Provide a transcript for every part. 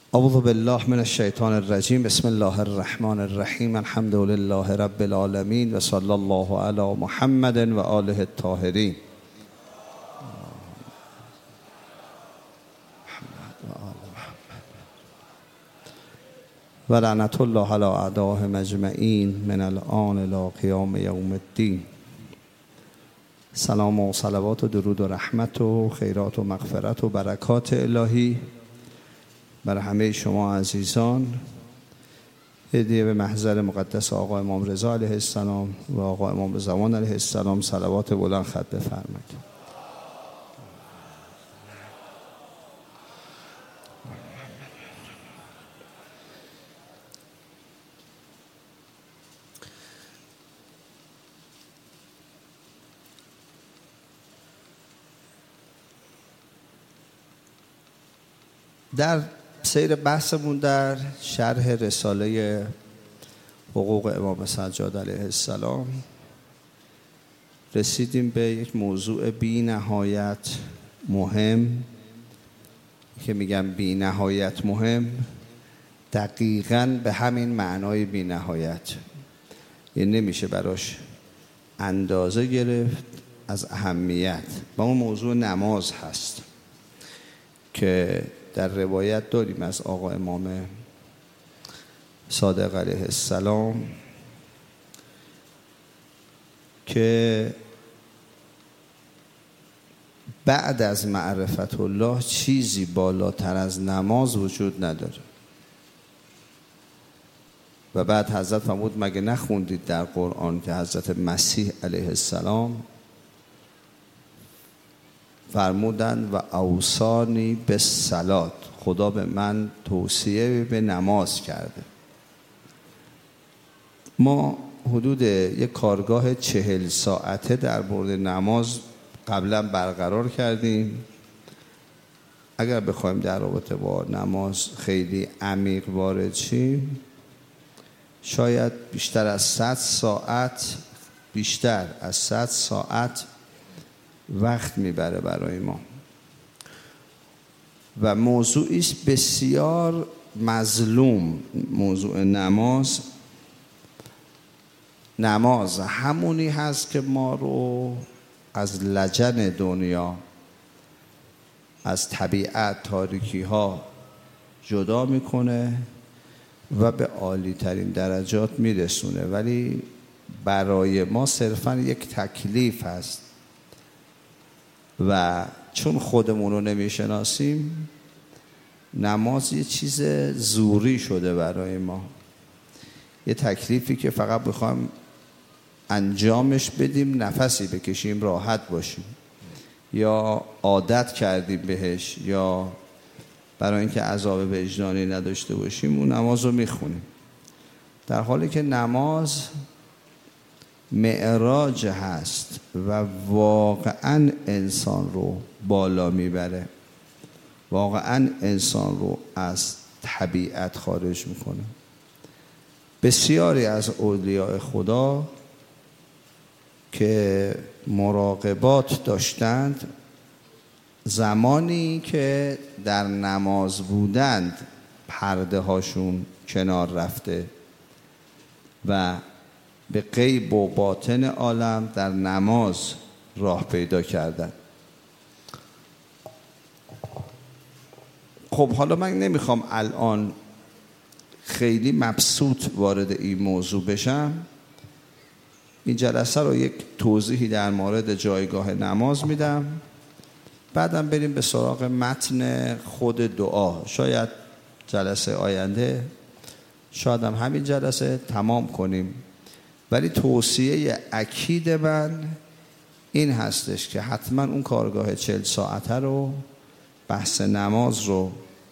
اعوذ بالله من الشیطان الرجیم. بسم الله الرحمن الرحیم. الحمد لله رب العالمین و صلی الله علی محمد و آله الطاهرین. و لعنت الله علی اعدائهم اجمعین من الآن الی قیام یوم الدین. سلام و صلوات و درود و رحمت و خیرات و مغفرت و برکات الهی برای همه شما عزیزان هدیه به محضر مقدس آقا امام رضا علیه السلام و آقا امام رضوان علیه السلام صلوات بلند ختم بفرمایید. در سیر بحثمون در شرح رساله حقوق امام سجاد علیه السلام رسیدیم به یک موضوع بی نهایت مهم که میگم بی نهایت مهم دقیقاً به همین معنای بی نهایت، یعنی نمیشه براش اندازه گرفت از اهمیت. و اون موضوع نماز هست که در روایت داریم از آقا امام صادق علیه السلام که بعد از معرفت الله چیزی بالاتر از نماز وجود نداره. و بعد حضرت فرمود مگه نخوندید در قرآن که حضرت مسیح علیه السلام فرمودند و اوصانی به صلات، خدا به من توصیه به نماز کرده. ما حدود یک کارگاه 40 ساعته در مورد نماز قبلا برقرار کردیم. اگر بخوایم در رابطه با نماز خیلی عمیق وارد شیم شاید بیشتر از 100 ساعت وقت میبره برای ما و موضوعی است بسیار مظلوم. موضوع نماز همونی هست که ما رو از لجن دنیا، از طبیعت، تاریکی ها جدا میکنه و به عالی ترین درجات میرسونه، ولی برای ما صرفا یک تکلیف هست و چون خودمون رو نمیشناسیم نماز یه چیز زوری شده برای ما، یه تکلیفی که فقط بخوایم انجامش بدیم، نفسی بکشیم، راحت باشیم، یا عادت کردیم بهش، یا برای اینکه عذاب وجدانی نداشته باشیم اون نماز رو میخونیم، در حالی که نماز معراج هست و واقعا انسان رو بالا میبره، واقعا انسان رو از طبیعت خارج میکنه. بسیاری از اولیاء خدا که مراقبات داشتند زمانی که در نماز بودند پرده هاشون کنار رفته و به غیب و باطن عالم در نماز راه پیدا کردن. خب حالا من نمیخوام الان خیلی مبسوط وارد این موضوع بشم. این جلسه رو یک توضیحی در مورد جایگاه نماز میدم، بعدم بریم به سراغ متن خود دعا. شاید جلسه آینده، شاید هم همین جلسه تمام کنیم، ولی توصیه اکید من این هستش که حتما اون کارگاه 40 ساعته رو، بحث نماز رو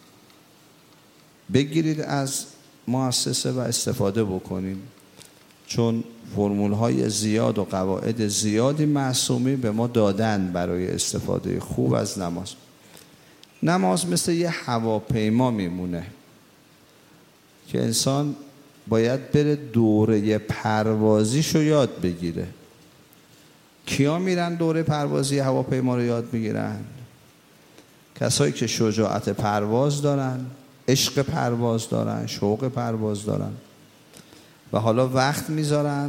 بگیرید از مؤسسه و استفاده بکنید، چون فرمول‌های زیاد و قواعد زیادی معصومی به ما دادن برای استفاده خوب از نماز. نماز مثل یه هواپیما میمونه که انسان باید بره دوره پروازیشو یاد بگیره. کیا میرن دوره پروازی هواپیما رو یاد میگیرن؟ کسایی که شجاعت پرواز دارن، عشق پرواز دارن، شوق پرواز دارن و حالا وقت میذارن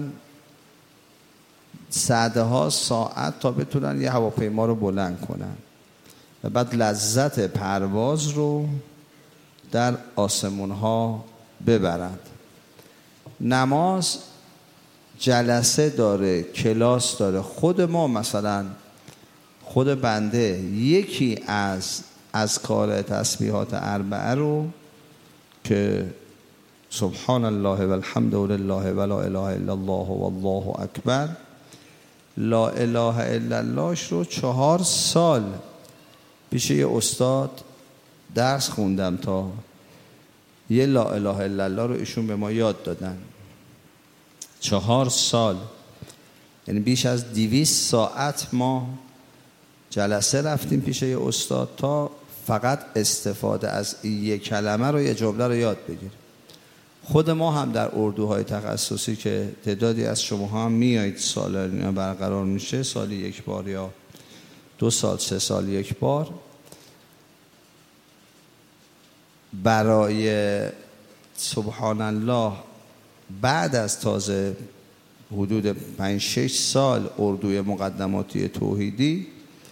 ساعته ها ساعت تا بتونن یه هواپیما رو بلند کنن و بعد لذت پرواز رو در آسمون ها ببرند. نماز جلسه داره، کلاس داره. خود ما مثلا خود بنده یکی از کار تسبیحات اربعه رو که سبحان الله و الحمد لله و لا اله الا الله و الله اکبر، لا اله الا اللهش رو 4 سال پیش یه استاد درس خوندم تا یه لا اله الا الله رو ایشون به ما یاد دادن. 4 سال، یعنی بیش از 200 ساعت ما جلسه رفتیم پیش یه استاد تا فقط استفاده از یه کلمه رو، یه جمله رو یاد بگیریم. خود ما هم در اردوهای تخصصی که تعدادی از شما هم میایید سالانه برقرار میشه، سالی 1 بار یا 2 سال 3 سال 1 بار، برای سبحان الله بعد از تازه حدود 5-6 سال اردوی مقدماتی توحیدی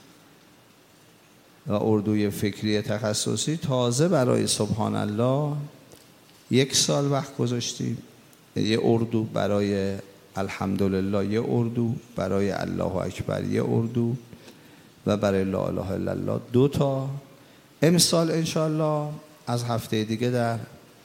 و اردوی فکری تخصصی، تازه برای سبحان الله 1 سال وقت گذاشتیم. یه اردو برای الحمدلله، یه اردو برای الله اکبر، یه اردو و برای لا اله الا الله 2 تا. امسال انشالله از هفته دیگه در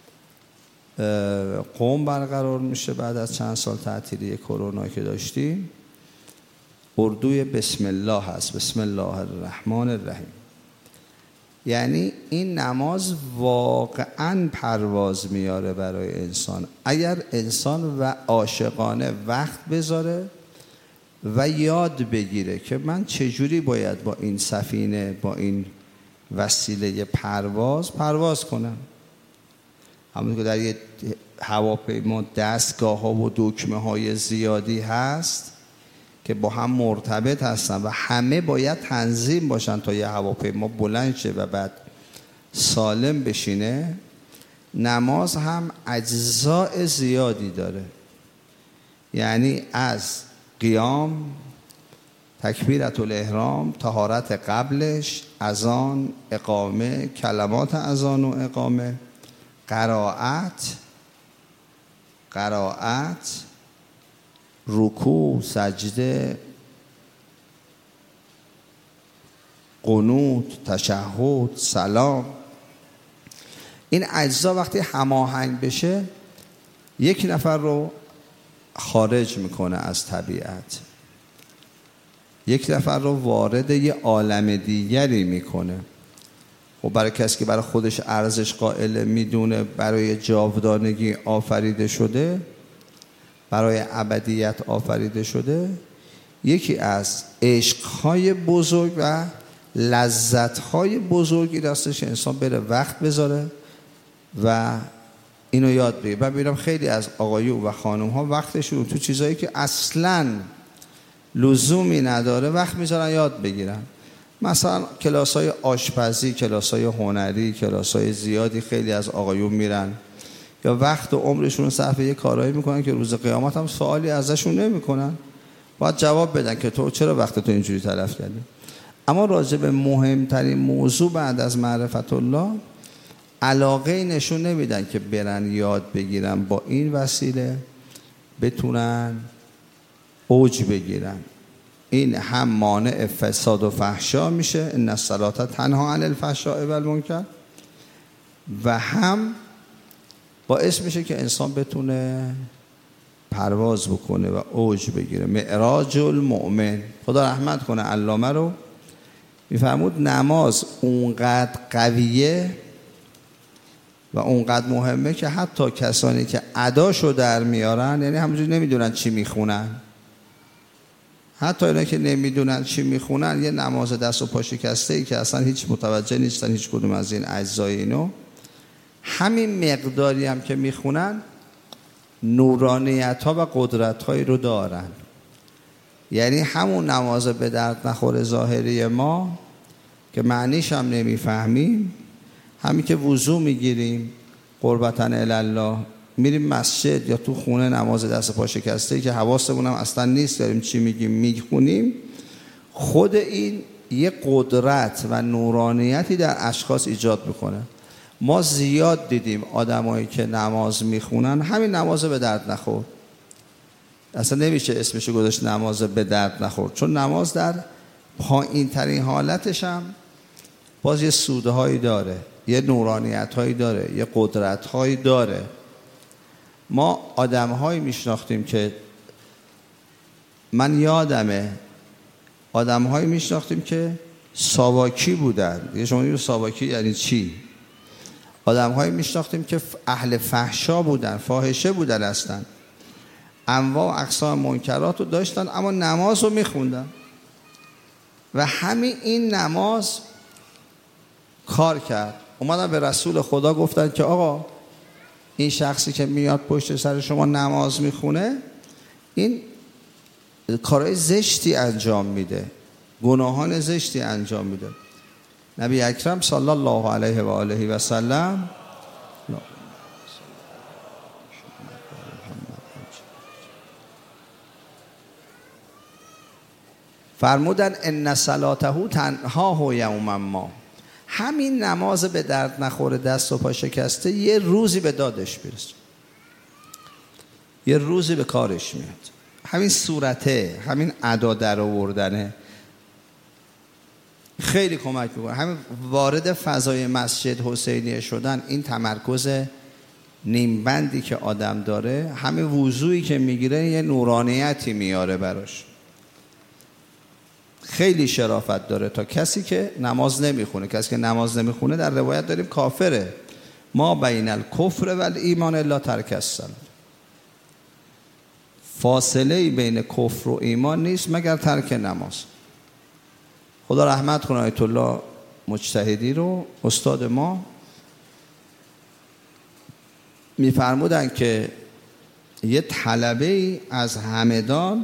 قم برقرار میشه بعد از چند سال تعطیلی کرونا که داشتیم. اردوی بسم الله هست، بسم الله الرحمن الرحیم. یعنی این نماز واقعا پرواز میاره برای انسان اگر انسان و عاشقانه وقت بذاره و یاد بگیره که من چجوری باید با این سفینه، با این وسیله پرواز کنم. همون که در یه هواپیما دستگاه ها و دکمه های زیادی هست که با هم مرتبط هستن و همه باید تنظیم باشن تا یه هواپیما بلند شه و بعد سالم بشینه. نماز هم اجزاء زیادی داره، یعنی از قیام، تکبیرت الاحرام، طهارت قبلش، اذان، اقامه، کلمات اذان و اقامه، قرائت، رکوع، سجده، قنوت، تشهد، سلام. این اجزا وقتی هماهنگ بشه 1 نفر رو خارج میکنه از طبیعت، 1 نفر رو وارد یه عالم دیگری میکنه. و برای کسی که برای خودش ارزش قائل میدونه برای جاودانگی آفریده شده، برای ابدیت آفریده شده، یکی از عشقهای بزرگ و لذتهای بزرگی راستش انسان بره وقت بذاره و اینو یاد بگیره. من میبینم خیلی از آقایون و خانم ها وقتشون تو چیزایی که اصلاً لزومی نداره وقت میذارن یاد بگیرن. مثلا کلاس‌های آشپزی، کلاس‌های هنری، کلاس‌های زیادی خیلی از آقایون میرن یا وقت و عمرشون رو صرف یه کارایی میکنن که روز قیامت هم سوالی ازشون نمیکنن، باید جواب بدن که تو چرا وقت تو اینجوری تلف کردی. اما راجع به مهمترین موضوع بعد از معرفت الله علاقه نشون نمیدن که برن یاد بگیرن، با این وسیله بتونن اوج بگیرن. این هم مانع فساد و فحشا میشه، ان الصلاة تنها عن الفحشاء و المنکر، و هم باعث میشه که انسان بتونه پرواز بکنه و اوج بگیره. معراج المؤمن. خدا رحمت کنه علامه رو، میفرمود نماز اونقدر قویه و اونقدر مهمه که حتی کسانی که اداشو در میارن، یعنی همونجوری نمیدونن چی میخونن، حتی اینا که نمیدونن چی میخونن، یه نماز دست و پا شکسته ای که اصلا هیچ متوجه نیستن هیچ کدوم از این اجزای اینو، همین مقداری هم که میخونن نورانیت ها و قدرت هایی رو دارن. یعنی همون نماز به درد نخور ظاهری ما که معنیش هم نمیفهمیم، همین که وضو میگیریم قربتاً الله میریم مسجد یا تو خونه نماز دست پا شکسته که حواسمون هم اصلا نیست داریم چی میگیم میخونیم، خود این یه قدرت و نورانیتی در اشخاص ایجاد میکنه. ما زیاد دیدیم آدمایی که نماز میخونن همین نماز به درد نخور، اصلا نمیشه اسمشو گذاشت نماز به درد نخور، چون نماز در پایین ترین حالتش هم باز یه سوده هایی داره، یه نورانیت هایی داره، یه قدرت هایی داره. ما آدم هایی میشناختیم که من یادمه آدم هایی میشناختیم که ساواکی بودن. یه شما میگید ساواکی یعنی چی؟ آدم هایی میشناختیم که اهل فحشا بودن، فاحشه بودن، هستن انواع و اقسام منکرات رو داشتن اما نماز رو میخوندن و همین این نماز کار کرد. اومدن به رسول خدا گفتن که آقا این شخصی که میاد پشت سر شما نماز میخونه این کارهای زشتی انجام میده، گناهان زشتی انجام میده. نبی اکرم صلی الله علیه و آله و سلم فرمودن ان صلاته تنها یوما ما، همین نماز به درد نخوره دست و پا شکسته یه روزی به دادش برسه، یه روزی به کارش میاد. همین صورته، همین ادا در آوردنه خیلی کمک میکنه. همین وارد فضای مسجد حسینیه شدن، این تمرکز نیمبندی که آدم داره، همین وضوعی که میگیره یه نورانیتی میاره براش، خیلی شرافت داره تا کسی که نماز نمیخونه. کسی که نماز نمیخونه در روایت داریم کافره. ما بین الکفر و الایمان الا ترک الصلاة، فاصله بین کفر و ایمان نیست مگر ترک نماز. خدا رحمت کنه آیت الله مجتهدی رو، استاد ما، میفرمودن که یه طلبه از همدان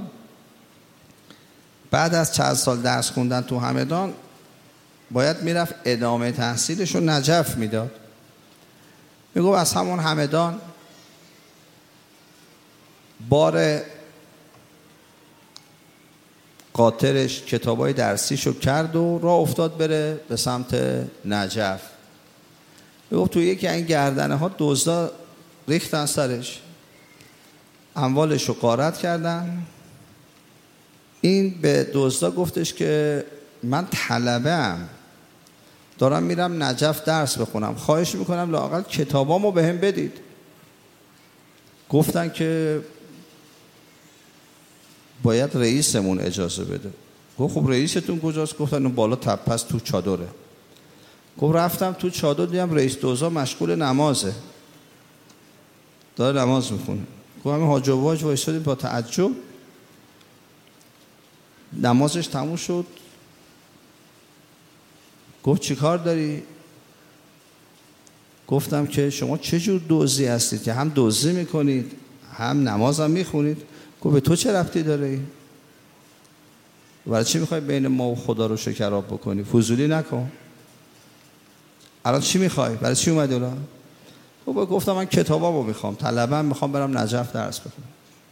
بعد از چند سال درس خوندن تو همدان باید میرفت ادامه تحصیلش رو نجف میداد. میگو از همون همدان بار قاطرش کتابای درسیشو کرد و راه افتاد بره به سمت نجف. میگو تو یکی این گردنه ها دزدا ریختن سرش، اموالش رو غارت کردن. این به دزدا گفتش که من طلبه‌ام، دارم میرم نجف درس بخونم، خواهش میکنم لااقل کتابامو بهم بدید. گفتن که باید رئیسمون اجازه بده. گفت خب رئیستون کجاست؟ گفتن اون بالا تپه است تو چادره. گفت رفتم تو چادر دیدم رئیس دزدا مشغول نمازه، داره نماز میخونه. گفت همین حاج و واج وایسادیم با تعجب. نمازش تموم شد. گفت چی کار داری؟ گفتم که شما چه جور دزدی هستید که هم دزدی میکنید هم نماز هم میخونید؟ گفت به تو چه ربطی داره؟ برای چی میخوای بین ما و خدا رو شکراب بکنی؟ فضولی نکن. الان چی میخوای؟ برای چی اومدی الان؟ گفتم من کتابامو میخوام، طلبم، میخوام برم نجف درس بخونم.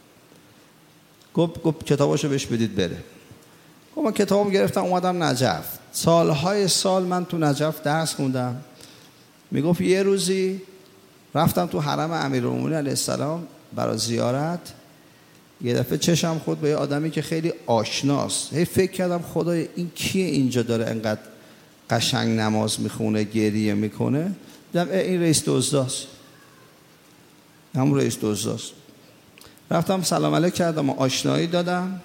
گفت کتاباشو بهش بدید بره. گفت من کتابم گرفتم اومدم نجف. سالهای سال من تو نجف درس خوندم. میگفت یه روزی رفتم تو حرم امیرالمومنین علیه السلام برای زیارت. یه دفعه چشم خورد به یه آدمی که خیلی آشناست. هی فکر کردم خدای این کیه اینجا داره انقدر قشنگ نماز میخونه گریه میکنه؟ دیدم این رئیس دزداست، همون رئیس دزداست. رفتم سلام علیک کردم و آشنایی دادم.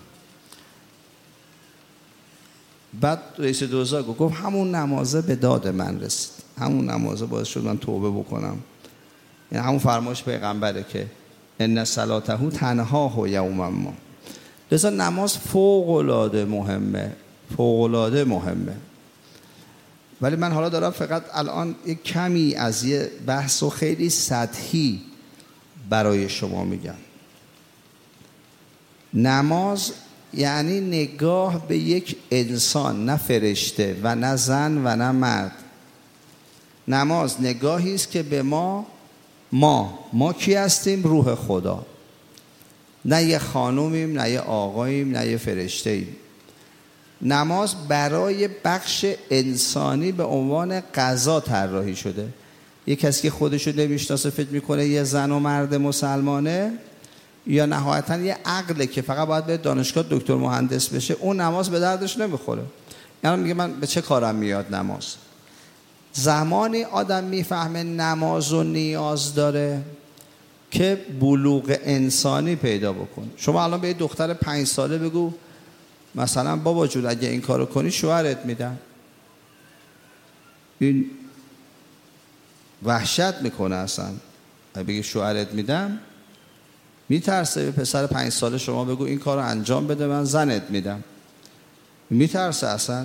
بعد رئیس دزدا گفت همون نمازه به داد من رسید، همون نمازه باعث شد من توبه بکنم. یعنی همون فرمایش پیغمبره که ان صلاته تنها یوما ما. لذا نماز فوق العاده مهمه، فوق العاده مهمه. ولی من حالا دارم فقط الان یک کمی از یه بحث و خیلی سطحی برای شما میگم. نماز یعنی نگاه به یک انسان، نه فرشته و نه زن و نه مرد. نماز نگاهی است که به ما کی هستیم؟ روح خدا. نه یه خانومیم، نه یه آقاییم، نه یه فرشته‌ایم. نماز برای بخش انسانی به عنوان غذا طراحی شده. یه کسی که خودشو نمیشناسه فکر میکنه یه زن و مرد مسلمانه، یا نهایتاً یه عقله که فقط باید به دانشگاه دکتر مهندس بشه، اون نماز به دردش نمیخوره. یعنی میگه من به چه کارم میاد نماز؟ زمانی آدم میفهمه نماز و نیاز داره که بلوغ انسانی پیدا بکنه. شما الان به یه دختر 5 ساله بگو مثلا بابا جون اگه این کارو کنی شوهرت میدم، این وحشت میکنه. اصلا اگه بگی شوهرت میدم میترسه. به پسر 5 ساله شما بگو این کارو انجام بده من زنت میدم، میترسه اصلا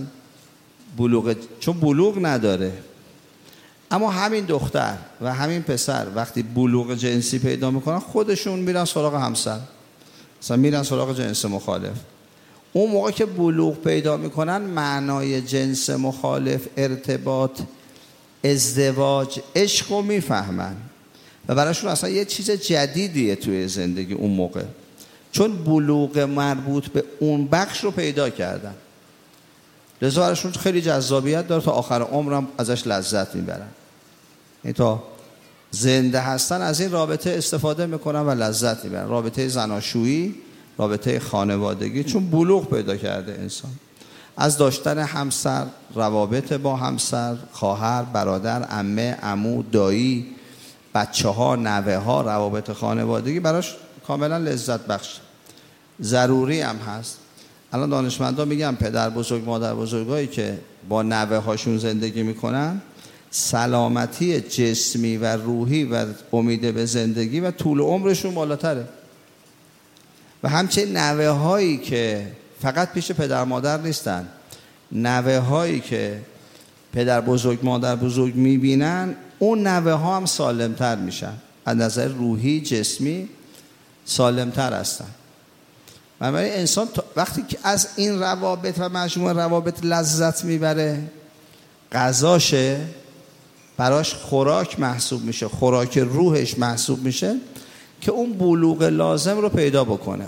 چون بلوغ نداره. اما همین دختر و همین پسر وقتی بلوغ جنسی پیدا میکنن خودشون میرن سراغ همسر، مثلا میرن سراغ جنس مخالف. اون موقع که بلوغ پیدا میکنن معنای جنس مخالف، ارتباط، ازدواج، عشق رو میفهمن و براشون اصلا یه چیز جدیدیه توی زندگی اون موقع، چون بلوغ مربوط به اون بخش رو پیدا کردن. لذا براشون خیلی جذابیت داره، تا آخر عمرم ازش لذت میبرن. این تا زنده هستن از این رابطه استفاده میکنن و لذت میبرن. رابطه زناشویی، رابطه خانوادگی، چون بلوغ پیدا کرده انسان. از داشتن همسر، روابط با همسر، خواهر، برادر، عمه، عمو، دایی، بچه ها، نوه ها، روابط خانوادگی براش کاملا لذت بخش، ضروری هم هست. الان دانشمندان میگن پدر بزرگ مادر بزرگایی که با نوه هاشون زندگی میکنن سلامتی جسمی و روحی و امید به زندگی و طول عمرشون بالاتره. و همچنین نوه هایی که فقط پیش پدر مادر نیستن، نوه هایی که پدر بزرگ مادر بزرگ میبینن، اون نوه ها هم سالمتر میشن، از نظر روحی جسمی سالمتر هستن. بنابراین انسان وقتی که از این روابط و مجموعه روابط لذت میبره، غذاشه براش خوراک محسوب میشه، خوراک روحش محسوب میشه که اون بلوغ لازم رو پیدا بکنه.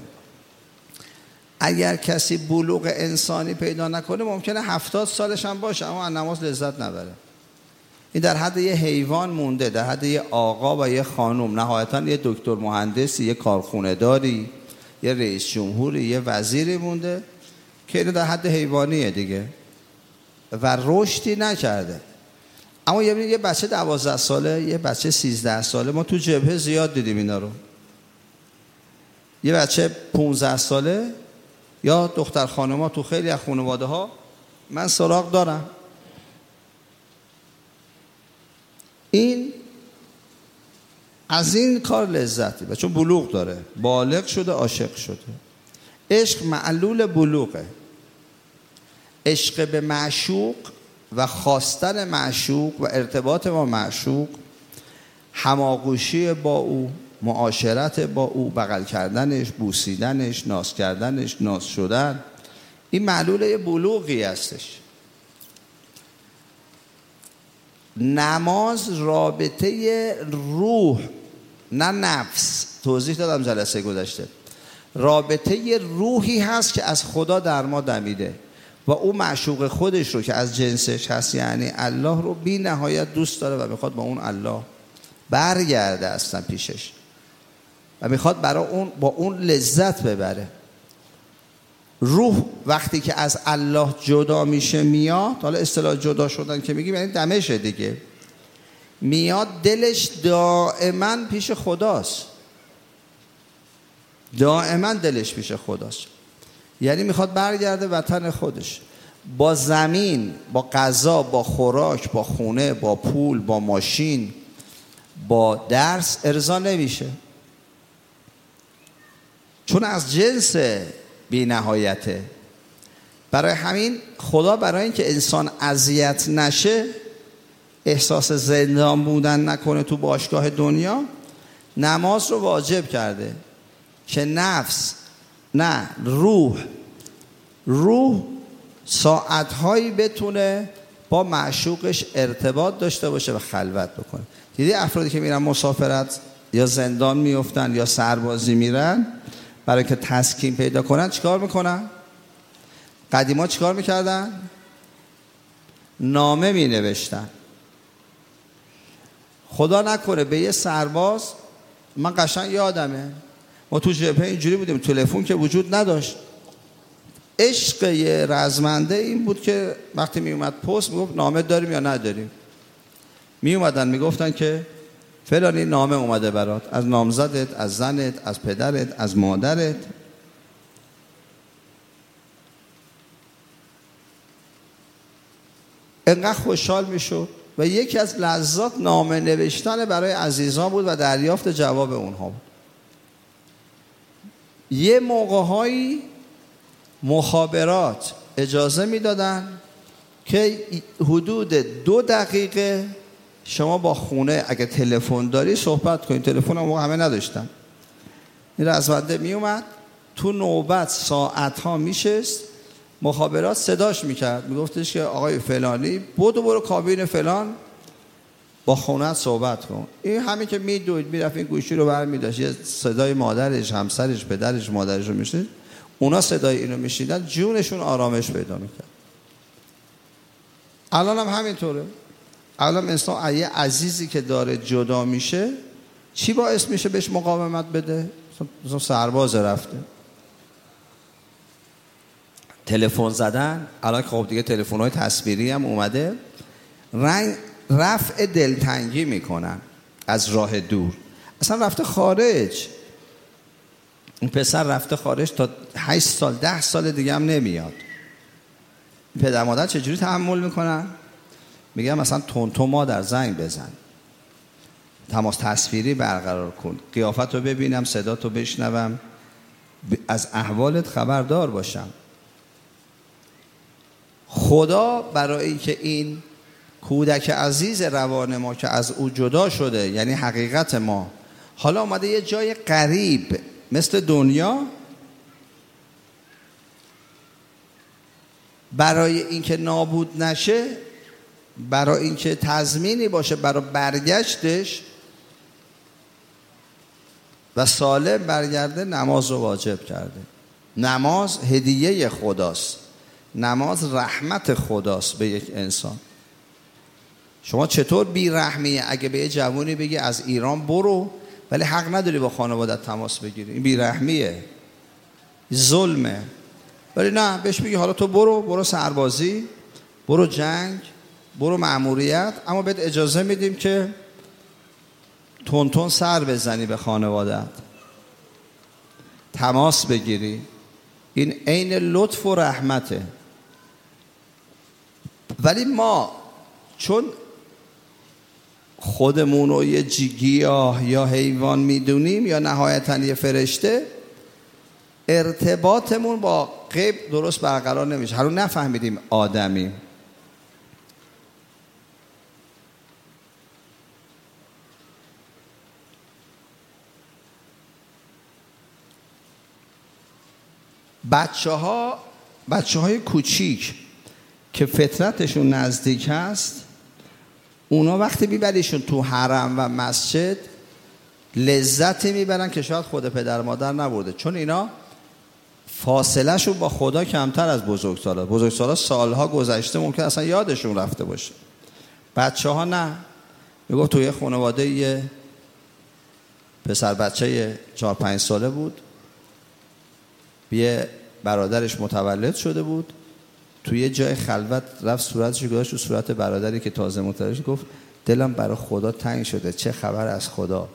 اگر کسی بلوغ انسانی پیدا نکنه ممکنه 70 سالش هم باشه اما از نماز لذت نبره. این در حد یه حیوان مونده، در حد یه آقا و یه خانم، نهایتاً یه دکتر مهندسی، یه کارخونه داری، یه رئیس جمهوری، یه وزیری مونده که اینو در حد حیوانیه دیگه و رشدی نکرده. اما یه بچه 12 ساله، یه بچه 13 ساله، ما تو جبهه زیاد دیدیم اینا رو. یه بچه 15 ساله یا دختر خانم‌ها تو خیلی از خانواده ها من سراغ دارم. این از این کار لذتی و چون بلوغ داره، بالغ شده، عاشق شده. عشق معلول بلوغه. عشق به معشوق و خواستن معشوق و ارتباط با معشوق، هماغوشی با او، معاشرت با او، بغل کردنش، بوسیدنش، ناز کردنش، ناز شدن، این معلول یه بلوغی هستش. نماز رابطه روح نه نفس، توضیح دادم جلسه گذشته، رابطه روحی هست که از خدا در ما دمیده و او معشوق خودش رو که از جنسش هست یعنی الله رو بی نهایت دوست داره و میخواد با اون الله برگرده اصلا پیشش و میخواد با اون لذت ببره. روح وقتی که از الله جدا میشه میاد، حالا اصطلاح جدا شدن که میگیم یعنی دمشه دیگه، میاد دلش دائما پیش خداست، دائما دلش پیش خداست، یعنی میخواد برگرده وطن خودش. با زمین، با غذا، با خوراک، با خونه، با پول، با ماشین، با درس ارضا نمیشه، چون از جنس بی نهایته. برای همین خدا برای اینکه انسان اذیت نشه، احساس زندان بودن نکنه تو باشگاه دنیا، نماز رو واجب کرده که نفس روح ساعتهایی بتونه با معشوقش ارتباط داشته باشه و خلوت بکنه. دیدی افرادی که میرن مسافرت یا زندان میفتن یا سربازی میرن، برای که تسکین پیدا کنن چیکار میکنن؟ قدیما چیکار میکردن؟ نامه مینوشتن. خدا نکنه به یه سرباز، من قشنگ یادمه ما تو جبهه اینجوری بودیم، تلفن که وجود نداشت. عشق یه رزمنده این بود که وقتی می اومد پست میگفت نامه داریم یا نداریم. می اومدن میگفتن که فلانی نامه اومده برات، از نامزدت، از زنت، از پدرت، از مادرت. انقدر خوشحال میشد و یکی از لذات نامه نوشتن برای عزیزان بود و دریافت جواب اونها بود. یه موقع‌هایی مخابرات اجازه میدادن که حدود 2 دقیقه شما با خونه اگه تلفن داری صحبت کنید. تلفن هم همه نداشتن. این رزمنده می اومد تو نوبت ساعت‌ها میشست، مخابرات صداش میکرد، میگفتش که آقای فلانی برو کابین فلان با خونت صحبت کن. این همین که میدوید میرفت این گوشی رو برمی‌داشت، یه صدای مادرش، همسرش، پدرش، مادرش رو میشنید، اونا صدای اینو میشنیدن، جونشون آرامش پیدا میکرد. الان هم همینطوره. الان انسان یه عزیزی که داره جدا میشه، چی باعث میشه بهش مقاومت بده؟ مثلا سرباز رفته، تلفن زدن، الان خب دیگه تلفن‌های تصویری هم اومده، رفع دلتنگی میکنن از راه دور. اصلا رفته خارج، این پسر رفته خارج، تا 8 سال 10 سال دیگه هم نمیاد. پدر مادر چجوری تحمل میکنن؟ میگن مثلا تون مادر زنگ بزن، تماس تصویری برقرار کن، قیافت رو ببینم، صدات رو بشنوم، از احوالت خبردار باشم. خدا برای اینکه این کودک عزیز روان ما که از او جدا شده، یعنی حقیقت ما، حالا اومده یه جای غریب مثل دنیا، برای اینکه نابود نشه، برای اینکه تضمینی باشه برای برگشتش و سالم برگرده، نماز رو واجب کرده. نماز هدیه خداست، نماز رحمت خداست به یک انسان. شما چطور بی رحمیه اگه به یه جوانی بگی از ایران برو ولی حق نداری با خانوادت تماس بگیری؟ این بی رحمیه، ظلمه. ولی نه، بهش بگی حالا تو برو سربازی، برو جنگ، برو مأموریت، اما بهت اجازه میدیم که تون سر بزنی به خانوادت، تماس بگیری. این عین لطف و رحمته. ولی ما چون خودمون رو یه گیاه یا حیوان میدونیم یا نهایتاً یه فرشته، ارتباطمون با غیب درست برقرار نمیشه. هنوز نفهمیدیم آدمی. بچه های کوچیک که فطرتشون نزدیک هست، اونا وقتی میبریشون تو حرم و مسجد لذتی میبرن که شاید خود پدر مادر نبرده، چون اینا فاصله شون با خدا کمتر از بزرگسالا سالها گذشته ممکن اصلا یادشون رفته باشه. بچه ها نه. میگفت توی خانواده یه پسر بچه 4-5 ساله بود، یه برادرش متولد شده بود، توی یه جای خلوت رفت صورتش گذاشت تو صورت برادری که تازه متولد، گفت دلم برای خدا تنگ شده، چه خبر از خدا.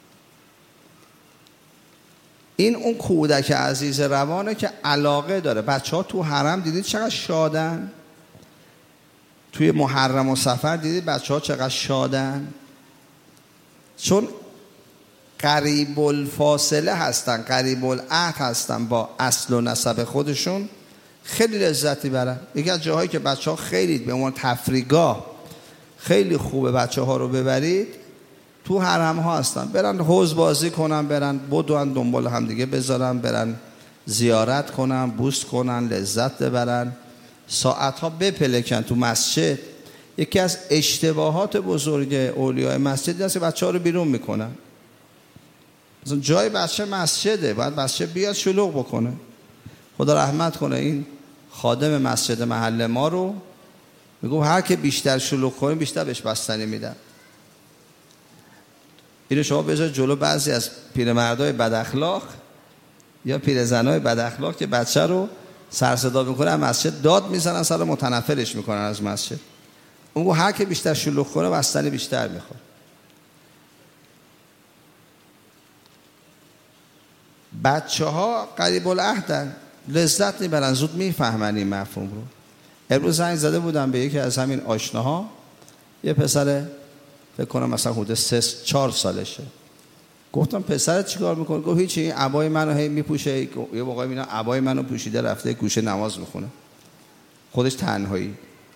این اون کودک عزیز روانه که علاقه داره. بچه ها تو حرم دیدید چقدر شادن؟ توی محرم و سفر دیدید بچه ها چقدر شادن؟ چون قریب الفاصله هستن، قریب العهد هستن با اصل و نسب خودشون، خیلی لذتی برن. یکی از جاهایی که بچه ها خیلی به عنوان تفریحگاه خیلی خوبه بچه ها رو ببرید، تو حرم ها هستن، برن حوض بازی کنن، برن بدون دنبال هم دیگه بذارن، برن زیارت کنن، بوست کنن، لذت ببرن، ساعت ها بپلکن تو مسجد. یکی از اشتباهات بزرگ اولیاء مسجد است که بچه‌ها رو بیرون میکنن. مثلا جای بچه مسجده، باید بچه بیاد شلوغ بکنه. خدا رحمت کنه این خادم مسجد محل ما رو میگم هر که بیشتر شلوغ کنه بیشتر بهش بستنی میدن. اینو شما بذار جلو بعضی از پیرمردای بد اخلاق یا پیرزنای بد اخلاق که بچه رو سر صدا میکنه از مسجد داد میزنن، سر متنفرش میکنن از مسجد. اون هر که بیشتر شلوغ کنه بستنی بیشتر میخوره. بچه ها قریب العهدن، لذت میبرن، زود میفهمن این مفهوم رو. امروز زنگ زده بودم به یکی از همین آشناها، یه پسر فکر کنم مثلا حدود 3-4 سالشه. گفتم پسرت چیکار میکنه؟ گفت هیچی، این عبای منو هی میپوشه. یه موقعی میبینم عبای منو پوشیده رفته گوشه نماز میخونه، خودش تنهایی.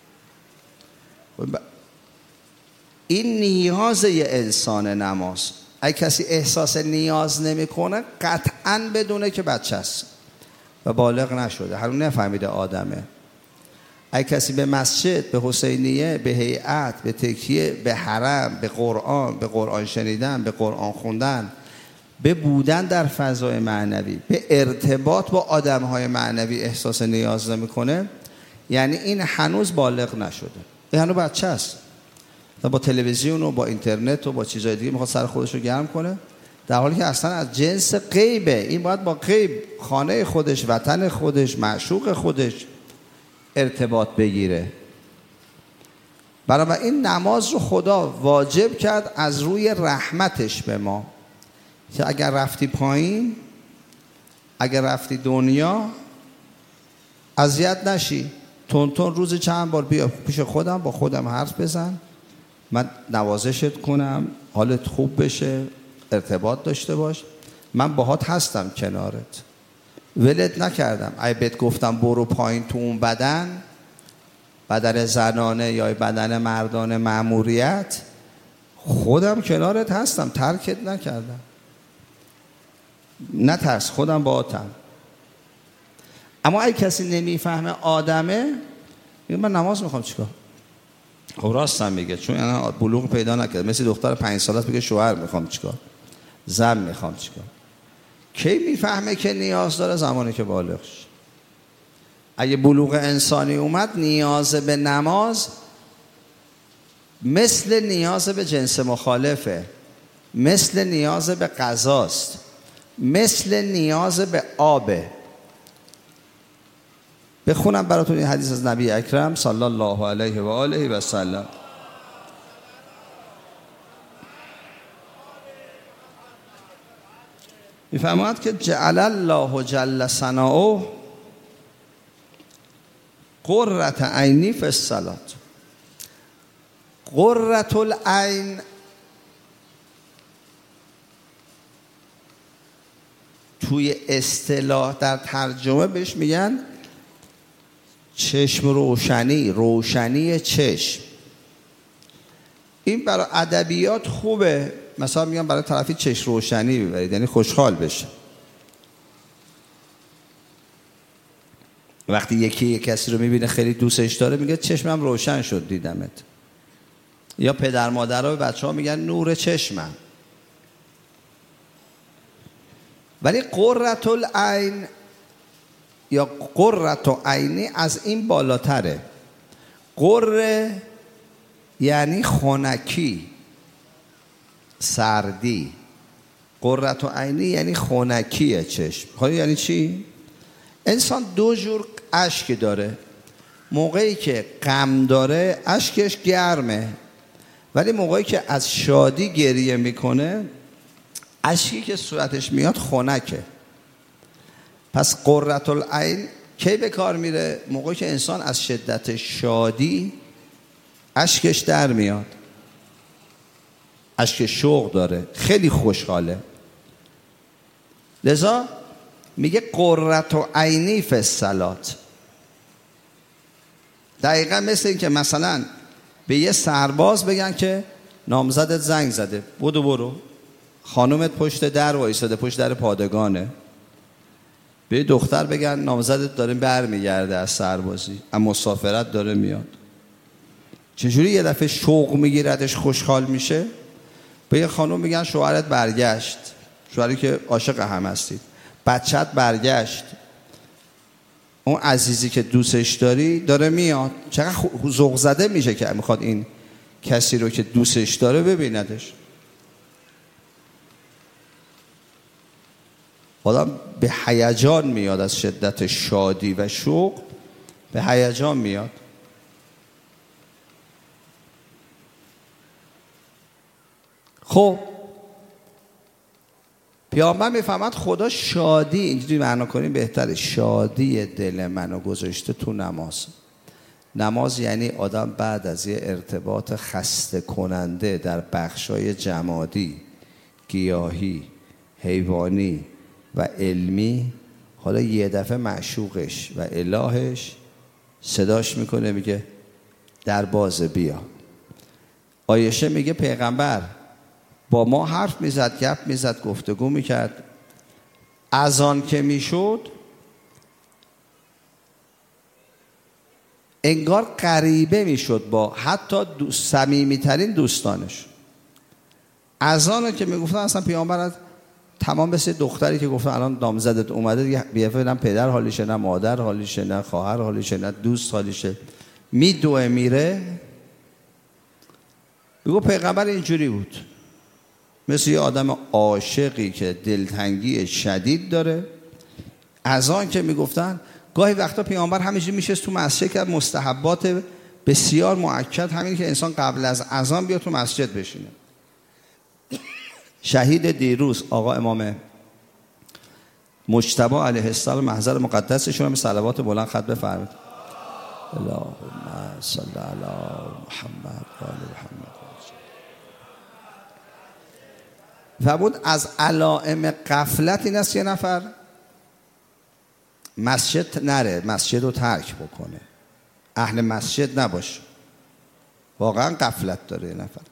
این نیاز یه انسان نماز. اگه کسی احساس نیاز نمیکنه قطعاً بدونه که بچه است و بالغ نشده، هنوز نفهمیده آدمه. اگه کسی به مسجد، به حسینیه، به هیئت، به تکیه، به حرم، به قرآن شنیدن، به قرآن خوندن، به بودن در فضای معنوی، به ارتباط با آدمهای معنوی احساس نیاز نمیکنه، یعنی این هنوز بالغ نشده، این هنوز بچه است. با تلویزیون و با اینترنت و با چیزهای دیگه میخواد سر خودش رو گرم کنه، در حالی که اصلا از جنس غیبه. این باید با غیب، خانه خودش، وطن خودش، معشوق خودش ارتباط بگیره. بنابراین نماز رو خدا واجب کرد از روی رحمتش به ما که اگر رفتی پایین، اگر رفتی دنیا، اذیت نشی، تون روز چند بار بیا پیش خودم، با خودم حرف بزن، من نوازشت کنم، حالت خوب بشه، ارتباط داشته باش، من باهات هستم کنارت، ولت نکردم. اگه بهت گفتم برو پایین تو اون بدن زنانه یا بدن مردانه مأموریت، خودم کنارت هستم، ترکت نکردم، نترس، خودم باهاتم. اما اگه کسی نمیفهمه آدمه، میگه من نماز میخوام چیکار؟ خب راستم میگه، چون انا بلوغ پیدا نکرد. مثل دختر 5 ساله میگه شوهر میخوام چیکار، زن میخوام چیکار. کی میفهمه که نیاز داره؟ زمانی که بالغ شه. اگه بلوغ انسانی اومد، نیاز به نماز مثل نیاز به جنس مخالفه، مثل نیاز به غذاست، مثل نیاز به آبه. بخونم براتون این حدیث از نبی اکرم صلی الله علیه و آله و سلم. میفرماید که جعل الله جل ثناؤه قرة عینی فی الصلاة. قرة العین توی اصطلاح در ترجمه بهش میگن چشم روشنی، روشنی چشم. این برای ادبیات خوبه، مثلا میگن برای طرفی چشم روشنی ببرید، یعنی خوشحال بشه. وقتی یکی کسی رو میبینه خیلی دوستش داره، میگه چشمم روشن شد دیدمت. یا پدر مادرها به بچه ها میگن نور چشمم. ولی قرة العین یا قرة عینی از این بالاتره. قره یعنی خنکی، سردی. قرة عینی یعنی خنکی چشم. حالا یعنی چی؟ انسان 2 جور اشک داره. موقعی که غم داره اشکش گرمه، ولی موقعی که از شادی گریه میکنه اشکی که صورتش میاد خنکه. پس قرة العین کی به کار میره؟ موقعی که انسان از شدت شادی اشکش در میاد، اشک شوق داره، خیلی خوشحاله. لذا میگه قرة عینی فی الصلاة. دقیقا مثل این که مثلا به یه سرباز بگن که نامزدت زنگ زده، برو خانومت پشت در وایساده، پشت در پادگانه. به یه دختر بگن نامزدت داره برمیگرده از سربازی، اما مسافرت داره میاد. چجوری یه دفعه شوق میگیردش خوشحال میشه؟ به یه خانم میگن شوهرت برگشت، شوهری که عاشق هم هستید، بچت برگشت، اون عزیزی که دوستش داری داره میاد. چقدر ذوق زده میشه که میخواد این کسی رو که دوستش داره ببیندش. آدم به هیجان میاد، از شدت شادی و شوق به هیجان میاد. خب پیامبر میفهمد خدا شادی، اینجوری معنا کنیم بهتره، شادی دل منو گذاشته تو نماز. نماز یعنی آدم بعد از یه ارتباط خسته کننده در بخشای جمادی، گیاهی، حیوانی و علمی، حالا یه دفعه معشوقش و الهش صداش میکنه میگه در باز بیا. عایشه میگه پیغمبر با ما حرف میزد، گپ میزد، گفتگو میکرد، اذان که میشد انگار غریبه میشد با حتی صمیمیترین دوستانش. اذان که میگفتن اصلا پیامبر تمام مثل دختری که گفتن الان نامزدت اومده، بیافه پدر حالیشه، نه مادر حالیشه، نه خواهر حالیشه، نه دوست حالیشه، میدوه میره. بگو پیغمبر اینجوری بود، مثل یه آدم عاشقی که دلتنگی شدید داره. اذان که میگفتن گاهی وقتا پیامبر همینجوری میشست تو مسجد که مستحبات بسیار مؤکد همین که انسان قبل از اذان بیاد تو مسجد بشینه. شهید دیروز آقا امام مجتبی علیه السلام محضر مقدسشون هم صلوات بلند خط بفرمایید. اللهم صل علی محمد و آل محمد. فرمود از علائم غفلت این است یه نفر مسجد نره، مسجد رو ترک بکنه، اهل مسجد نباشه. واقعا غفلت داره یه نفر.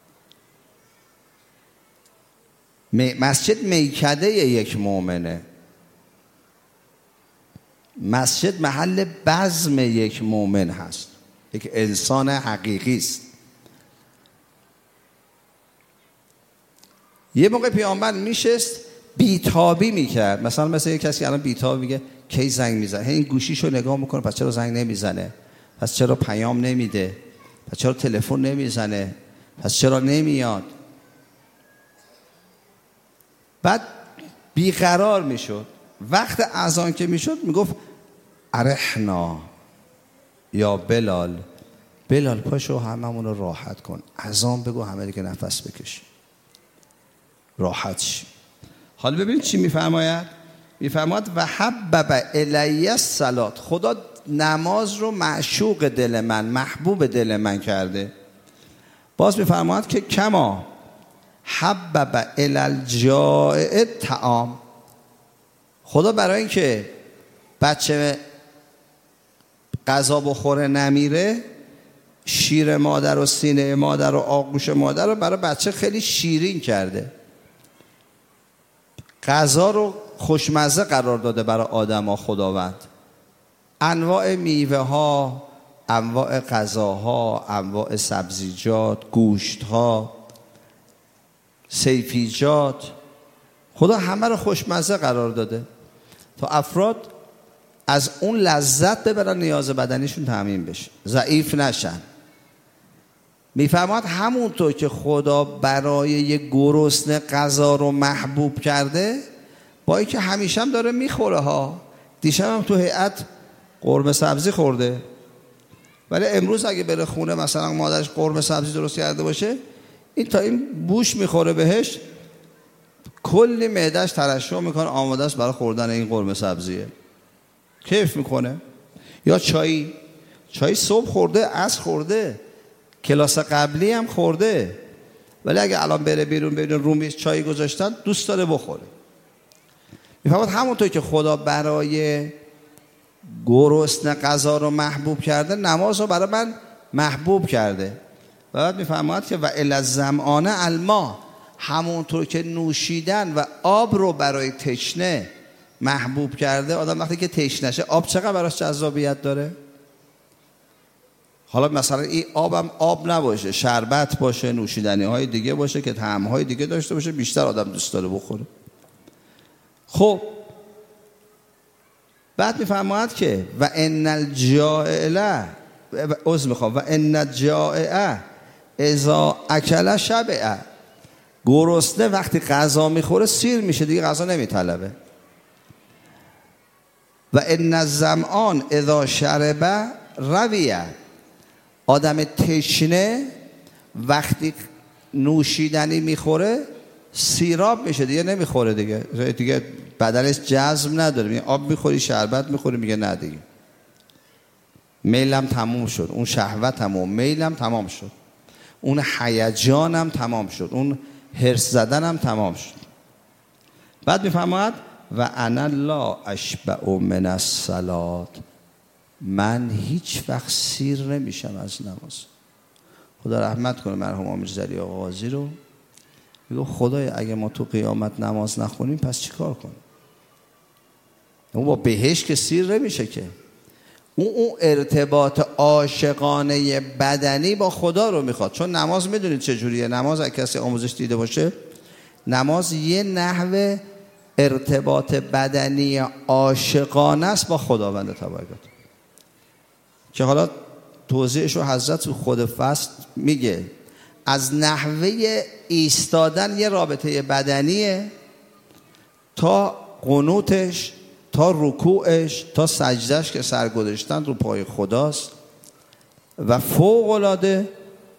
مسجد میکده یک مؤمنه، مسجد محل بزم یک مؤمن هست، یک انسان حقیقی است. یه موقع پیامبر میشست بیتابی میکرد، مثلا یه کسی الان بیتابی میگه کی زنگ میزنه، این گوشیشو نگاه میکنه، پس چرا زنگ نمیزنه، پس چرا پیام نمیده، پس چرا تلفن نمیزنه، پس چرا نمیاد. بعد بیقرار میشد. وقت اذان که میشد میگفت ارحنا یا بلال، بلال پاشو هممون رو راحت کن، اذان بگو همه دیگه نفس بکشیم راحت شیم. حالا ببینید چی میفرماید. میفرماید و حبب الی الصلات، خدا نماز رو معشوق دل من، محبوب دل من کرده. باز میفرماید که کما حبب الی الجائع طعام، خدا برای اینکه بچه غذا بخوره نمیره، شیر مادر و سینه مادر و آغوش مادر رو برای بچه خیلی شیرین کرده، غذا رو خوشمزه قرار داده برای آدم ها خداوند. انواع میوه ها، انواع غذاها، انواع سبزیجات، گوشت ها، سیفیجات، خدا همه رو خوشمزه قرار داده تا افراد از اون لذت ببرن، نیاز بدنیشون تامین بشه، ضعیف نشن. میفهمد همونطور که خدا برای یه گرسنه غذا رو محبوب کرده، با اینکه همیشه هم داره میخوره ها، دیشب هم تو هیئت قرمه سبزی خورده، ولی امروز اگه بره خونه مثلا مادرش قرمه سبزی درست کرده باشه، این تا این بوش میخوره بهش کلی معدهش ترشح میکنه، آماده است برای خوردن این قرمه سبزیه، کیف میکنه. یا چای صبح خورده، عصر خورده، کلاس قبلی هم خورده، ولی اگه الان بره بیرون ببینه رو میز چای گذاشتن دوست داره بخوره. میفهمد همونطور که خدا برای گرسنه غذا رو محبوب کرده، نماز رو برای من محبوب کرده. و بعد میفهمد که و الی الظمآن الماء، همونطور که نوشیدن و آب رو برای تشنه محبوب کرده. آدم وقتی که تشنشه آب چقدر براش جذابیت داره. حالا مثلا این آبم آب نباشه، شربت باشه، نوشیدنی های دیگه باشه که طعم های دیگه داشته باشه، بیشتر آدم دوست داره بخوره. خب بعد میفرماید که و ان الجائع و ان الجائع اذا اکل شبع. گرسنه وقتی غذا میخوره سیر میشه، دیگه غذا نمیطلبه. و ان الظمآن اذا شرب رویه. آدم تشنه وقتی نوشیدنی میخوره سیراب میشه، دیگه نمیخوره، دیگه بدنش جذب نداره. میگه آب میخوری، شربت میخوری، میگه نه دیگه میلم تموم شد، اون شهوتم و میلم تمام شد، اون هیجانم تمام شد، اون هرس زدنم تمام شد. بعد میفرماید و انا لا اشبع من الصلاة. من هیچ وقت سیر نمیشم از نماز. خدا رحمت کنه مرحوم امیرزری آقا قاضی رو. میگه خدایا اگه ما تو قیامت نماز نخونیم پس چیکار کنیم؟ اون با بهشت که سیر نمیشه که. اون ارتباط عاشقانه بدنی با خدا رو میخواد. چون نماز میدونید چجوریه؟ نماز اگه کسی آموزش دیده باشه، نماز یه نحو ارتباط بدنی عاشقانه است با خداوند تبارک که حالا توضیحش رو حضرت تو خود فصل میگه. از نحوه ایستادن یه رابطه بدنیه تا قنوتش، تا رکوعش، تا سجدش که سرگذاشتن رو پای خداست و فوق‌العاده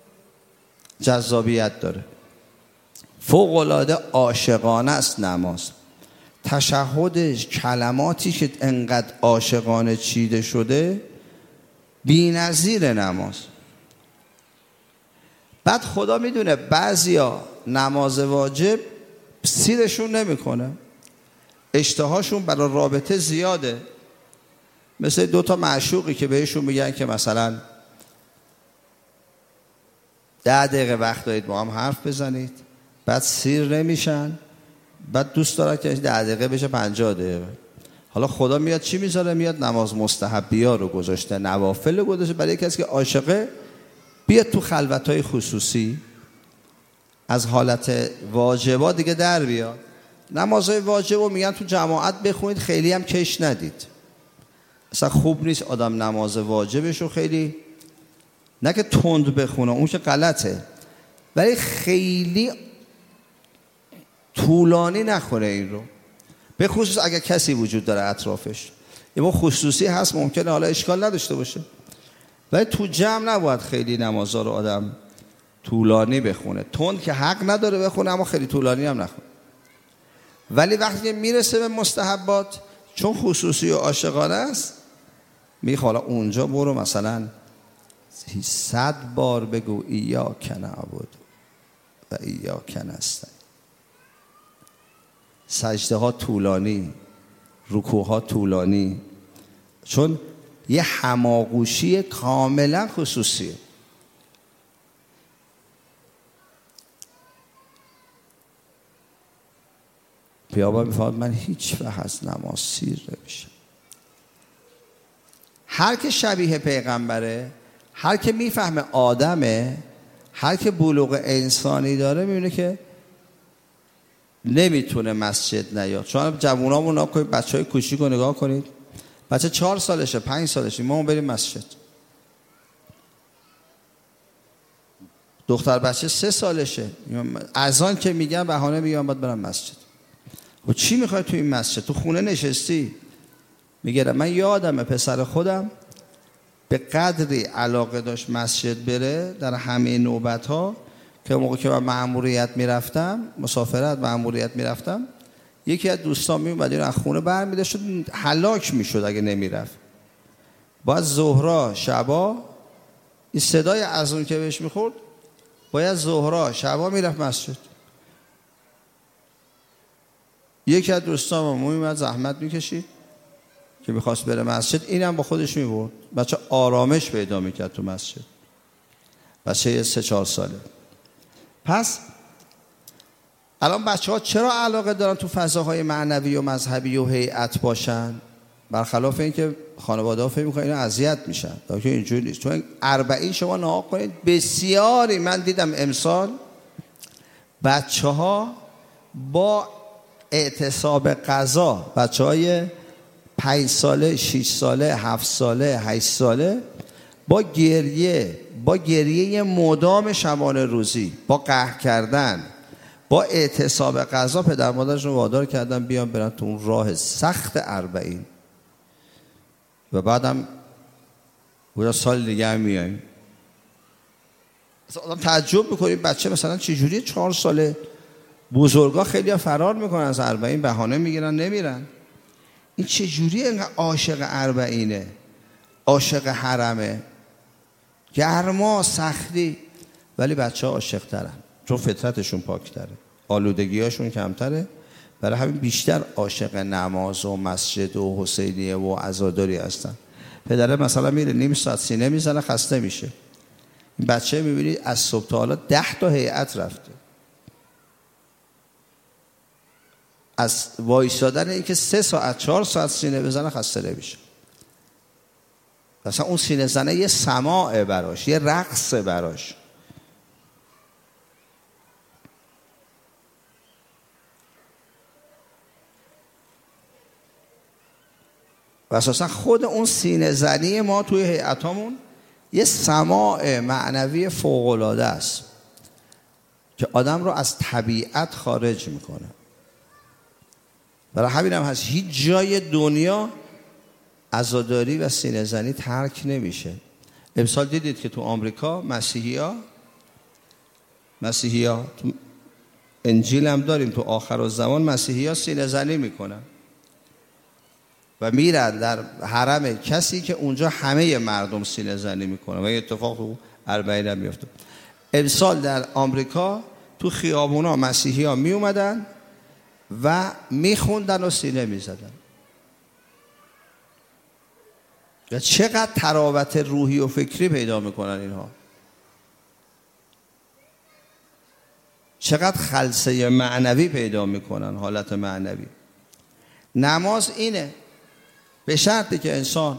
جذابیت داره، فوق‌العاده عاشقانه است نماز. تشهدش، کلماتی که انقدر عاشقانه چیده شده بی‌نظیر نماز. بعد خدا میدونه بعضیا نماز واجب سیرشون نمیکنه، اشتهاشون برای رابطه زیاده، مثل 2 معشوقی که بهشون میگن که مثلا 10 دقیقه وقت دارید با هم حرف بزنید، بعد سیر نمیشن، بعد دوست دارن که 10 دقیقه بشه 50 دقیقه. حالا خدا میاد چی میذاره؟ میاد نماز مستحبی‌ها رو گذاشته، نوافل رو گذاشته برای کسی که عاشقه بیاد تو خلوت‌های خصوصی از حالت واجبات دیگه در بیاد. نمازهای واجب رو میگن تو جماعت بخونید، خیلی هم کش ندید. اصلا خوب نیست آدم نماز واجبش رو خیلی، نه که تند بخونه، اون که غلطه، ولی خیلی طولانی نخونه این رو، به خصوص اگر کسی وجود داره اطرافش. یه خصوصی هست ممکنه حالا اشکال نداشته باشه، ولی تو جمع نباید خیلی نمازها رو آدم طولانی بخونه. تند که حق نداره بخونه، اما خیلی طولانی هم نخونه. ولی وقتی که میرسه به مستحبات، چون خصوصی و عاشقانه است، میگه حالا اونجا برو مثلا 100 بار بگو ایاک نعبد و ایاک نستعین. سجده ها طولانی، رکوع ها طولانی، چون یه هماغوشی کاملا خصوصیه. پیامبر میفرماید من هیچ وقت از نماز سیر نمیشم. هر که شبیه پیغمبره، هر که میفهمه آدمه، هر که بلوغ انسانی داره، میبینه که نمیتونه مسجد نیاد. چون جوونامون نگاه کنید، بچهای کوچیکو نگاه کنید، بچه 4 سالشه 5 سالشه، ما بریم مسجد. دختر بچه 3 سالشه، اذان که میگن بهانه میگن باید برم مسجد. و چی میخوای تو این مسجد؟ تو خونه نشستی؟ میگه من یادمه پسر خودم به قدری علاقه داشت مسجد بره در همه نوبت ها که موقع که من مأموریت میرفتم، مسافرت مأموریت میرفتم، یکی از دوستان میومد اینو از خونه برمی‌داشت، هلاک میشد اگه نمیرفت. باید ظهرا شبا این صدای اذان که بهش میخورد، باید ظهرا شبا میرفت مسجد. یکی از دوستان میومد زحمت میکشید که میخواست بره مسجد، اینم با خودش میبرد. بچه آرامش پیدا میکرد تو مسجد، بچه 3-4 ساله. پس الان بچه ها چرا علاقه دارن تو فضاهای معنوی و مذهبی و هیئت باشن؟ برخلاف اینکه خانواده ها فکر می‌کنن اینا اذیت میشن، تا که اینجوری نیست. تو 40 شما نهار کنید بسیاری. من دیدم امسال بچه‌ها با اعتصاب غذا، بچه‌های 5 ساله، 6 ساله، 7 ساله، 8 ساله با گریه مدام شبانه روزی، با قهر کردن، با اعتصاب غذا پدر مادرشون وادار کردن بیان برن تو اون راه سخت 40 و بعدم بودا سال دیگه هم میاییم. آدم تعجب میکنی بچه مثلا چجوری 4 ساله. بزرگا خیلی ها فرار میکنن از 40، بهانه میگیرن نمیرن. این چجوری اینقدر عاشق 40، عاشق حرمه، گرما سختی، ولی بچه ها عاشق ترن چون فطرتشون پاک تره، آلودگی هاشون کمتره، برای همین بیشتر عاشق نماز و مسجد و حسینیه و عزاداری هستن. پدره مثلا میره نیم ساعت سینه میزنه خسته میشه. این بچه میبینی از صبح تا حالا 10 تا هیئت رفته. از وایسادن این که 3 ساعت 4 ساعت سینه بزنه خسته نمیشه. مثلا اون سینه زنه یه سماعه براش، یه رقصه براش. و اساسا خود اون سینه زنی ما توی هیئتامون یه سماع معنوی فوق‌العاده است که آدم رو از طبیعت خارج میکنه. برای همین هم هست هیچ جای دنیا عزاداری و سینه زنی ترک نمیشه. امسال دیدید که تو آمریکا مسیحی ها تو انجیل هم داریم، تو آخر الزمان مسیحی ها سینه زنی میکنن و میرن در حرم کسی که اونجا همه مردم سینه زنی میکنن و این اتفاق تو 40 هم میفته. امسال در آمریکا تو خیابونا مسیحی ها می اومدن و میخوندن و سینه میزدن. و چقدر تراوت روحی و فکری پیدا میکنن اینها، چقدر خلسه معنوی پیدا میکنن، حالت معنوی. نماز اینه، به شرطی که انسان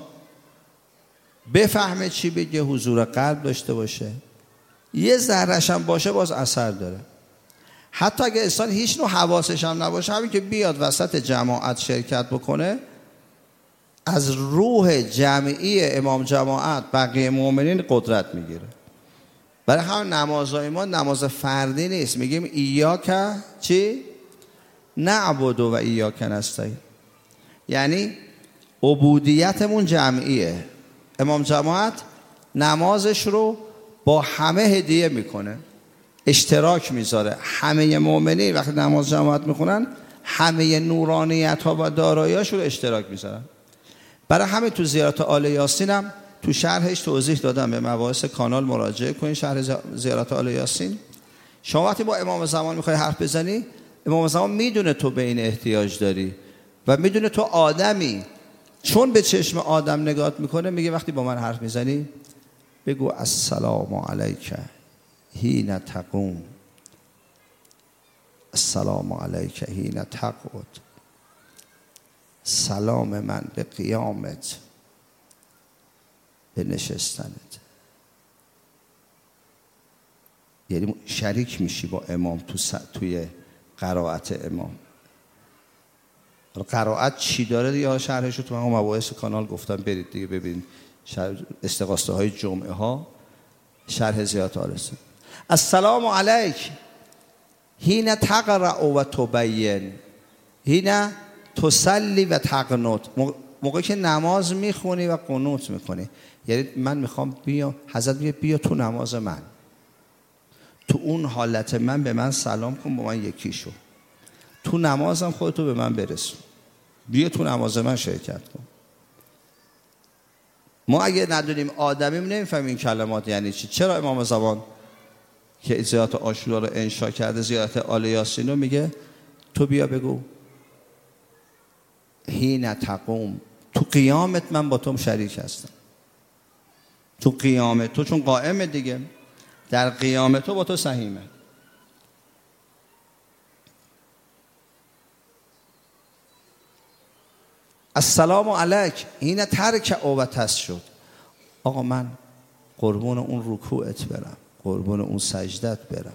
بفهمه چی بگه، حضور قلب داشته باشه، یه ذره‌ش هم باشه باز اثر داره. حتی اگه انسان هیچ نوع حواسش هم نباشه، همین که بیاد وسط جماعت شرکت بکنه، از روح جمعی امام جماعت بقیه مؤمنین قدرت میگیره. برای همین نمازهای ما نماز فردی نیست، میگیم ایاک چی؟ نعبد و ایاک نستعین. یعنی عبودیتمون جمعیه. امام جماعت نمازش رو با همه هدیه میکنه، اشتراک میذاره. همه مؤمنین وقتی نماز جماعت میخونن همه نورانیت ها و دارایی‌هاش رو اشتراک میذارن. برای همه تو زیارت آل یاسین هم تو شرحش توضیح دادم، به مباحث کانال مراجعه کنین. شرح زیارت آل یاسین، شما وقتی با امام زمان میخوای حرف بزنی، امام زمان میدونه تو به این احتیاج داری و میدونه تو آدمی، چون به چشم آدم نگاه میکنه، میگه وقتی با من حرف میزنی بگو السلام علیک حین تقوم، السلام علیک حین تقعد، سلام من به قیامت، به نشستنت. یعنی شریک میشی با امام توی قرائت امام. قرائت چی داره دیگه شرحش رو تو همون مباحث کانال گفتم، برید دیگه ببین. استغاثه های جمعه ها، شرح زیارت آل یاسین. السلام علیک حین تقرأ و تبین، حین تصلی و تقنط، موقعی که نماز میخونی و قنوت میکنی. یعنی من میخوام حضرت میگه بیا تو نماز من، تو اون حالت من به من سلام کن، با من یکی شو، تو نمازم خودتو به من برسون، بیا تو نماز من شرکت کن. ما اگه ندونیم آدمیم نمیفهمیم این کلمات یعنی چی. چرا امام زمان که زیارت عاشورا رو انشا کرده، زیارت آل یاسین رو میگه تو بیا بگو حین تقوم، تو قیامت من با تو شریک هستم. تو قیامت تو، چون قائم دیگه، در قیامت تو با تو سهیمه. السلام علیک این ترک او شد. آقا من قربون اون رکوعت برم، قربون اون سجدت برم،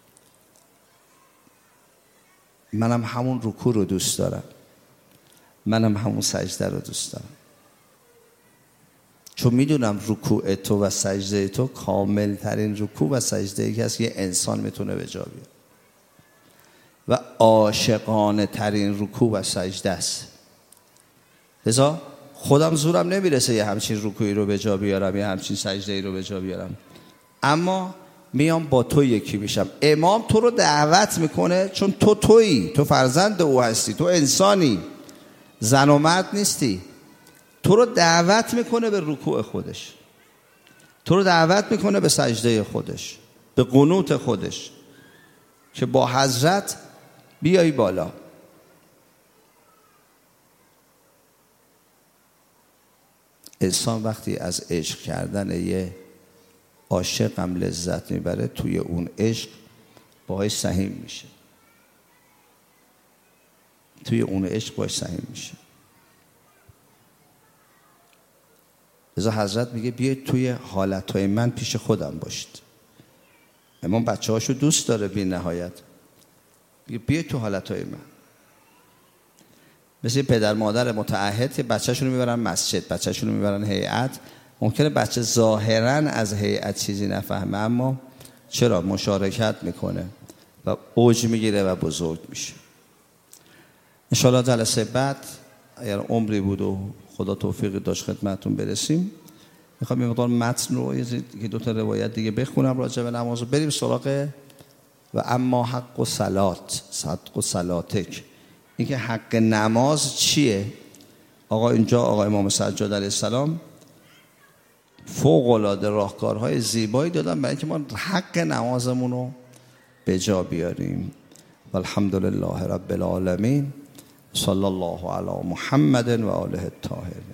منم همون رکوع رو دوست دارم، منم همون سجده رو دوست دارم، چون میدونم رکوع تو و سجده تو کامل ترین رکوع و سجده ای که از یه انسان میتونه به جا بیاره و عاشقانه ترین رکوع و سجده است. لذا خودم زورم نمیرسه یه همچین رکوعی رو به جا بیارم، یه همچین سجده ای رو به جا بیارم، اما میام با تو یکی میشم. امام تو رو دعوت میکنه چون تو تویی، تو فرزند او هستی، تو انسانی، زن و مرد نیستی. تو رو دعوت میکنه به رکوع خودش، تو رو دعوت میکنه به سجده خودش، به قنوت خودش، که با حضرت بیایی بالا. انسان وقتی از عشق کردن یه عاشق هم لذت میبره، توی اون عشق باهاش سهیم میشه، توی اون عشق باهاش سهیم میشه. لذا حضرت میگه بیاید توی حالتهای من پیش خودم باشید. امام بچه هاشو دوست داره بی نهایت، میگه بیاید تو حالتهای من. مثل پدر مادر متعهد که بچه‌شون رو میبرن مسجد، بچه‌شون رو میبرن هیئت. ممکنه بچه ظاهراً از هیئت چیزی نفهمه، اما چرا مشارکت میکنه و اوج میگیره و بزرگ میشه. انشاءالله جلسه بعد اگر عمری بود و خدا توفیقی داشت خدمتتون برسیم، میخوام یه مقدار متن رو یه دو تا روایت دیگه بخونم راجع به نماز و بریم سراغ و اما حق و صلات، صدق و صلاتک. این که حق نماز چیه؟ آقا امام سجاد علیه السلام فوق العاده راهکارهای زیبایی دادن برای اینکه ما حق نمازمون رو به جا بیاریم. والحمدلله رب العالمین. صلی الله علی محمد و آله الطاهرین.